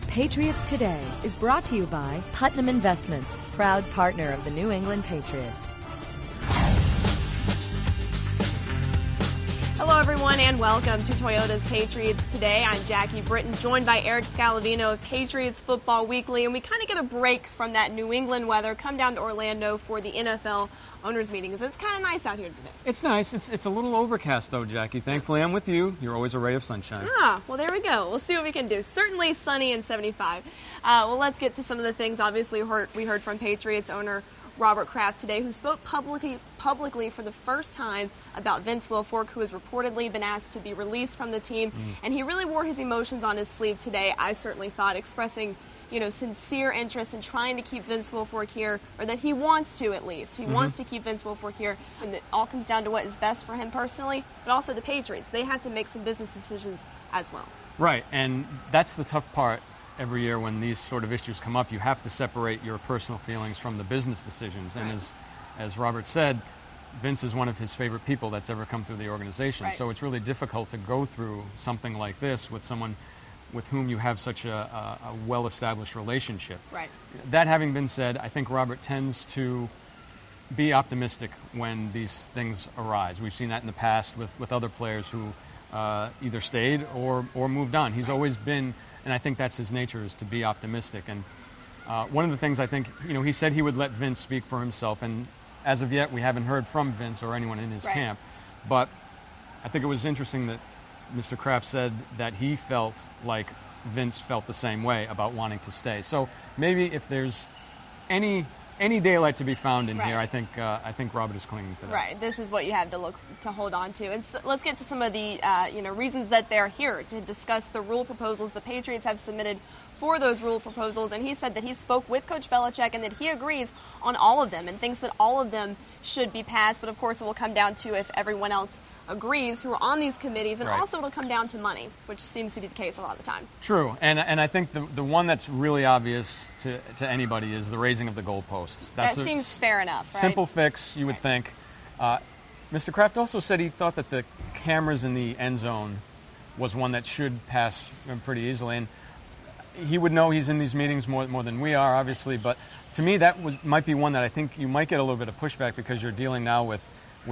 Patriots Today is brought to you by Putnam Investments, proud partner of the New England Patriots. Hello, everyone, and welcome to Toyota's Patriots Today. I'm Jackie Britton, joined by Eric Scalavino of Patriots Football Weekly, and we kind of get a break from that New England weather, come down to Orlando for the NFL owners' meetings. It's kind of nice out here today. It's nice. It's a little overcast, though, Jackie. Thankfully, I'm with you. You're always a ray of sunshine. Well, there we go. We'll see what we can do. Certainly sunny and 75. Well, let's get to some of the things. Obviously, we heard from Patriots owner Robert Kraft today, who spoke publicly for the first time about Vince Wilfork, who has reportedly been asked to be released from the team. And he really wore his emotions on his sleeve today, I certainly thought, expressing, sincere interest in trying to keep Vince Wilfork here, or that he wants to at least. He wants to keep Vince Wilfork here, and it all comes down to what is best for him personally, but also the Patriots. They have to make some business decisions as well. Right, and that's the tough part. Every year when these sort of issues come up, you have to separate your personal feelings from the business decisions. And as Robert said, Vince is one of his favorite people that's ever come through the organization. Right. So it's really difficult to go through something like this with someone with whom you have such a well-established relationship. Right. That having been said, I think Robert tends to be optimistic when these things arise. We've seen that in the past with other players who either stayed or moved on. He's always been, and I think that's his nature, is to be optimistic. And one of the things I think, he said he would let Vince speak for himself, and as of yet we haven't heard from Vince or anyone in his camp. But I think it was interesting that Mr. Kraft said that he felt like Vince felt the same way about wanting to stay. So maybe if there's any daylight to be found in here, I think Robert is clinging to that. Right. This is what you have to hold on to. And so let's get to some of the reasons that they're here to discuss the rule proposals the Patriots have submitted for those rule proposals. And he said that he spoke with Coach Belichick and that he agrees on all of them and thinks that all of them should be passed. But of course, it will come down to if everyone else agrees who are on these committees, and also it'll come down to money, which seems to be the case a lot of the time. True, and I think the one that's really obvious to anybody is the raising of the goalposts. That seems fair enough, right? Simple fix, you would think. Mr. Kraft also said he thought that the cameras in the end zone was one that should pass pretty easily, and he would know. He's in these meetings more than we are, obviously, but to me that might be one that I think you might get a little bit of pushback because you're dealing now with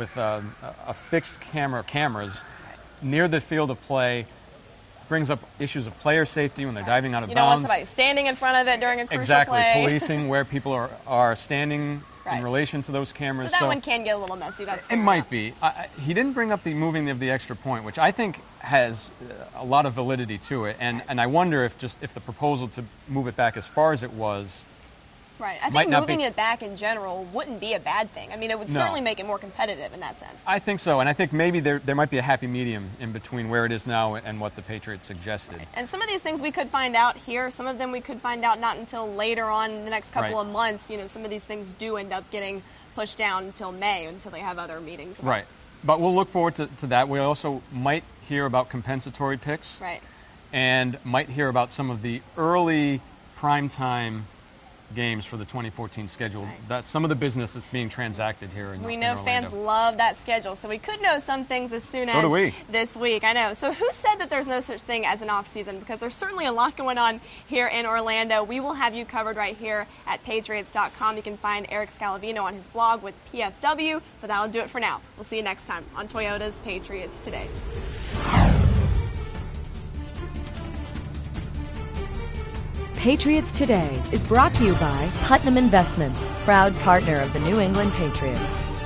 a fixed cameras near the field of play. Brings up issues of player safety when they're diving out of bounds. You don't want somebody standing in front of it during a crucial play. Exactly, policing where people are standing in relation to those cameras. So that one can get a little messy. That's fair enough. Might be. He didn't bring up the moving of the extra point, which I think has a lot of validity to it. And I wonder if the proposal to move it back as far as it was. Right. I think moving it back in general wouldn't be a bad thing. I mean, it would certainly make it more competitive in that sense. I think so, and I think maybe there might be a happy medium in between where it is now and what the Patriots suggested. Right. And some of these things we could find out here. Some of them we could find out not until later on in the next couple of months. Some of these things do end up getting pushed down until May, until they have other meetings. Right. But we'll look forward to that. We also might hear about compensatory picks. Right. And might hear about some of the early primetime games for the 2014 schedule. Right. That's some of the business that's being transacted here in We know in fans love that schedule, so we could know some things as soon as this week. I know. So who said that there's no such thing as an off season? Because there's certainly a lot going on here in Orlando. We will have you covered right here at Patriots.com. You can find Eric Scalavino on his blog with PFW, but that'll do it for now. We'll see you next time on Toyota's Patriots Today. Patriots Today is brought to you by Putnam Investments, proud partner of the New England Patriots.